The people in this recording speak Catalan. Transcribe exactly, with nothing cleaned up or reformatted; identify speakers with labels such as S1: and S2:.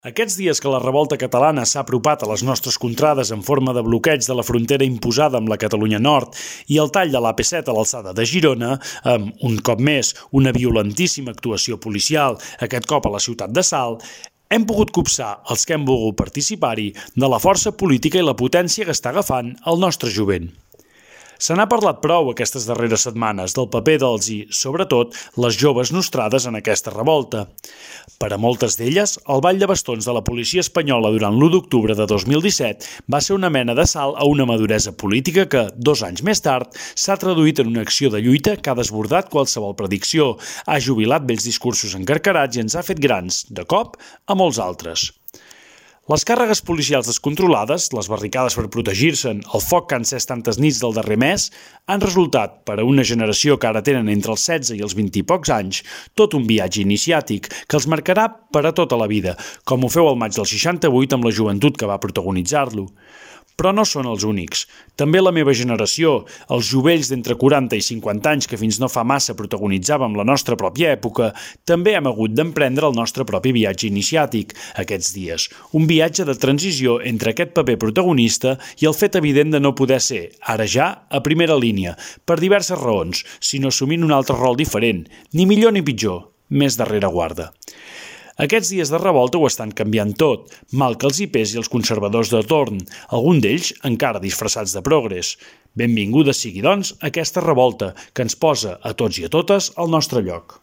S1: Aquests dies que la revolta catalana s'ha apropat a les nostres contrades en forma de bloqueig de la frontera imposada amb la Catalunya Nord i el tall de l'A P set a l'alçada de Girona, amb, un cop més, una violentíssima actuació policial, aquest cop a la ciutat de Salt, hem pogut copsar els que hem volgut participar-hi de la força política i la potència que està agafant el nostre jovent. Se n'ha parlat prou aquestes darreres setmanes del paper dels i, sobretot, les joves nostrades en aquesta revolta. Per a moltes d'elles, el ball de bastons de la policia espanyola durant l'u d'octubre de dos mil disset va ser una mena de salt a una maduresa política que, dos anys més tard, s'ha traduït en una acció de lluita que ha desbordat qualsevol predicció, ha jubilat vells discursos encarcarats i ens ha fet grans, de cop, a molts altres. Les càrregues policials descontrolades, les barricades per protegir-se'n, el foc que han encès tantes nits del darrer mes, han resultat, per a una generació que ara tenen entre els setze i els vint i pocs anys, tot un viatge iniciàtic que els marcarà per a tota la vida, com ho feu al maig del seixanta-vuit amb la joventut que va protagonitzar-lo. Però no són els únics. També la meva generació, els jovells d'entre quaranta i cinquanta anys que fins no fa massa protagonitzàvem la nostra pròpia època, també hem hagut d'emprendre el nostre propi viatge iniciàtic aquests dies. Un viatge de transició entre aquest paper protagonista i el fet evident de no poder ser, ara ja, a primera línia, per diverses raons, sinó assumint un altre rol diferent, ni millor ni pitjor, més darrere guarda. Aquests dies de revolta ho estan canviant tot, mal que els I Pes i els conservadors de torn, algun d'ells encara disfressats de progrés. Benvinguda sigui, doncs, aquesta revolta que ens posa a tots i a totes al nostre lloc.